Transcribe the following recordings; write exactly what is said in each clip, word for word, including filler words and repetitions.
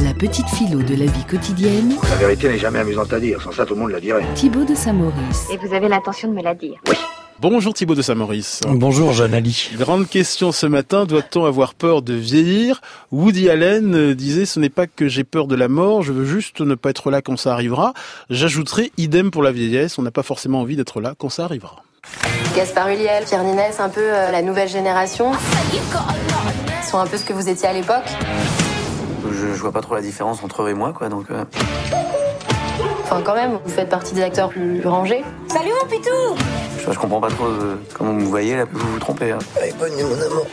La petite philo de la vie quotidienne. La vérité n'est jamais amusante à dire, sans ça tout le monde la dirait. Thibaut de Saint-Maurice. Et vous avez l'intention de me la dire? Oui. Bonjour Thibaut de Saint-Maurice. Bonjour jeune Ali. Grande question ce matin, doit-on avoir peur de vieillir? Woody Allen disait, ce n'est pas que j'ai peur de la mort, je veux juste ne pas être là quand ça arrivera. J'ajouterai, idem pour la vieillesse, on n'a pas forcément envie d'être là quand ça arrivera. Gaspard Ulliel, Pierre Niney, c'est un peu euh, la nouvelle génération. Ils sont un peu ce que vous étiez à l'époque. Je, je vois pas trop la différence entre eux et moi, quoi, donc... Euh... Enfin, quand même, vous faites partie des acteurs plus rangés. Salut mon pitou! Je, je comprends pas trop euh, comment vous voyez, là, vous vous trompez. Hein. Allez, bonne nuit, mon amour.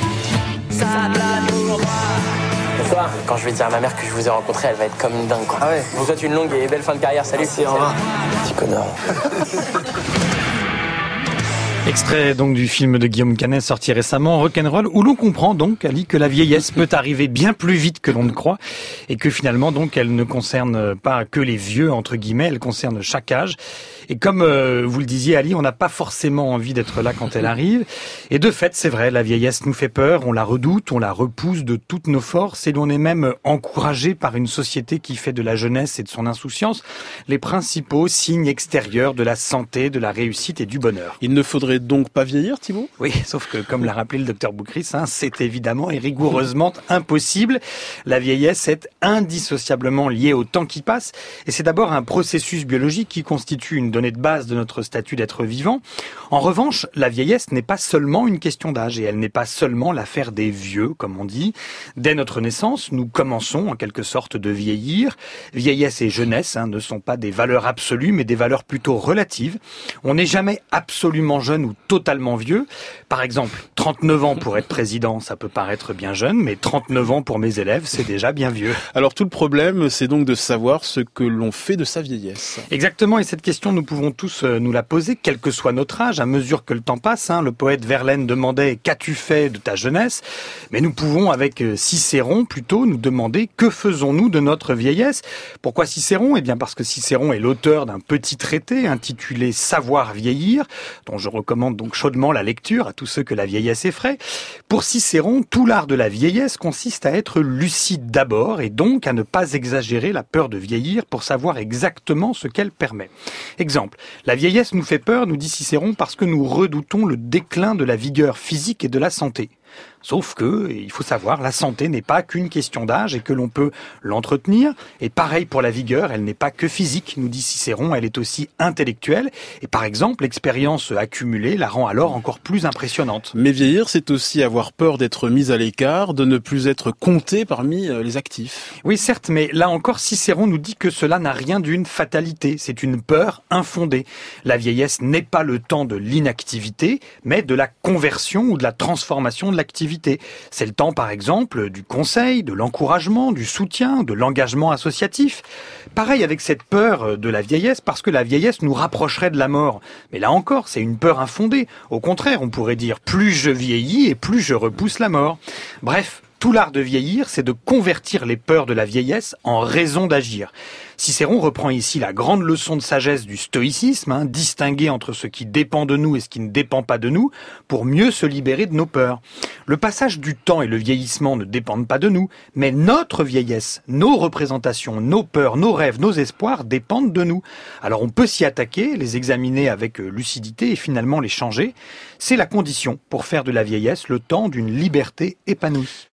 Bonsoir. Quand je vais dire à ma mère que je vous ai rencontré, elle va être comme une dingue, quoi. Ah ouais. Je vous souhaite une longue et belle fin de carrière. Salut. Merci, au revoir. Petit connard. Extrait donc du film de Guillaume Canet sorti récemment, Rock'n'Roll, où l'on comprend donc, Ali, que la vieillesse peut arriver bien plus vite que l'on ne croit et que finalement donc elle ne concerne pas que les vieux entre guillemets, elle concerne chaque âge. Et comme euh, vous le disiez, Ali, on n'a pas forcément envie d'être là quand elle arrive. Et de fait, c'est vrai, la vieillesse nous fait peur, on la redoute, on la repousse de toutes nos forces et l'on est même encouragé par une société qui fait de la jeunesse et de son insouciance les principaux signes extérieurs de la santé, de la réussite et du bonheur. Il ne faudrait donc pas vieillir, Thibaut? Oui, sauf que, comme l'a rappelé le docteur Boukris, hein, c'est évidemment et rigoureusement impossible. La vieillesse est indissociablement liée au temps qui passe et c'est d'abord un processus biologique qui constitue une donnée de base de notre statut d'être vivant. En revanche, la vieillesse n'est pas seulement une question d'âge et elle n'est pas seulement l'affaire des vieux, comme on dit. Dès notre naissance, nous commençons en quelque sorte de vieillir. Vieillesse et jeunesse hein, ne sont pas des valeurs absolues, mais des valeurs plutôt relatives. On n'est jamais absolument jeune ou totalement vieux. Par exemple, trente-neuf ans pour être président, ça peut paraître bien jeune, mais trente-neuf ans pour mes élèves, c'est déjà bien vieux. Alors tout le problème, c'est donc de savoir ce que l'on fait de sa vieillesse. Exactement, et cette question, nous pouvons tous nous la poser, quel que soit notre âge, à mesure que le temps passe. Hein. Le poète Verlaine demandait « Qu'as-tu fait de ta jeunesse ?» Mais nous pouvons, avec Cicéron, plutôt nous demander « Que faisons-nous de notre vieillesse ?» Pourquoi Cicéron ? Eh bien parce que Cicéron est l'auteur d'un petit traité intitulé « Savoir vieillir », dont je recommande donc chaudement la lecture à tous ceux que la vieillesse effraie. Pour Cicéron, tout l'art de la vieillesse consiste à être lucide d'abord et donc à ne pas exagérer la peur de vieillir pour savoir exactement ce qu'elle permet. Exemple, la vieillesse nous fait peur, nous dit Cicéron, parce que nous redoutons le déclin de la vigueur physique et de la santé. Sauf que, il faut savoir, la santé n'est pas qu'une question d'âge et que l'on peut l'entretenir. Et pareil pour la vigueur, elle n'est pas que physique, nous dit Cicéron, elle est aussi intellectuelle. Et par exemple, l'expérience accumulée la rend alors encore plus impressionnante. Mais vieillir, c'est aussi avoir peur d'être mis à l'écart, de ne plus être compté parmi les actifs. Oui, certes, mais là encore, Cicéron nous dit que cela n'a rien d'une fatalité. C'est une peur infondée. La vieillesse n'est pas le temps de l'inactivité, mais de la conversion ou de la transformation de l'activité. C'est le temps, par exemple, du conseil, de l'encouragement, du soutien, de l'engagement associatif. Pareil avec cette peur de la vieillesse, parce que la vieillesse nous rapprocherait de la mort. Mais là encore, c'est une peur infondée. Au contraire, on pourrait dire, plus je vieillis et plus je repousse la mort. Bref, tout l'art de vieillir, c'est de convertir les peurs de la vieillesse en raison d'agir. Cicéron reprend ici la grande leçon de sagesse du stoïcisme, hein, distinguer entre ce qui dépend de nous et ce qui ne dépend pas de nous, pour mieux se libérer de nos peurs. Le passage du temps et le vieillissement ne dépendent pas de nous, mais notre vieillesse, nos représentations, nos peurs, nos rêves, nos espoirs dépendent de nous. Alors on peut s'y attaquer, les examiner avec lucidité et finalement les changer. C'est la condition pour faire de la vieillesse le temps d'une liberté épanouie.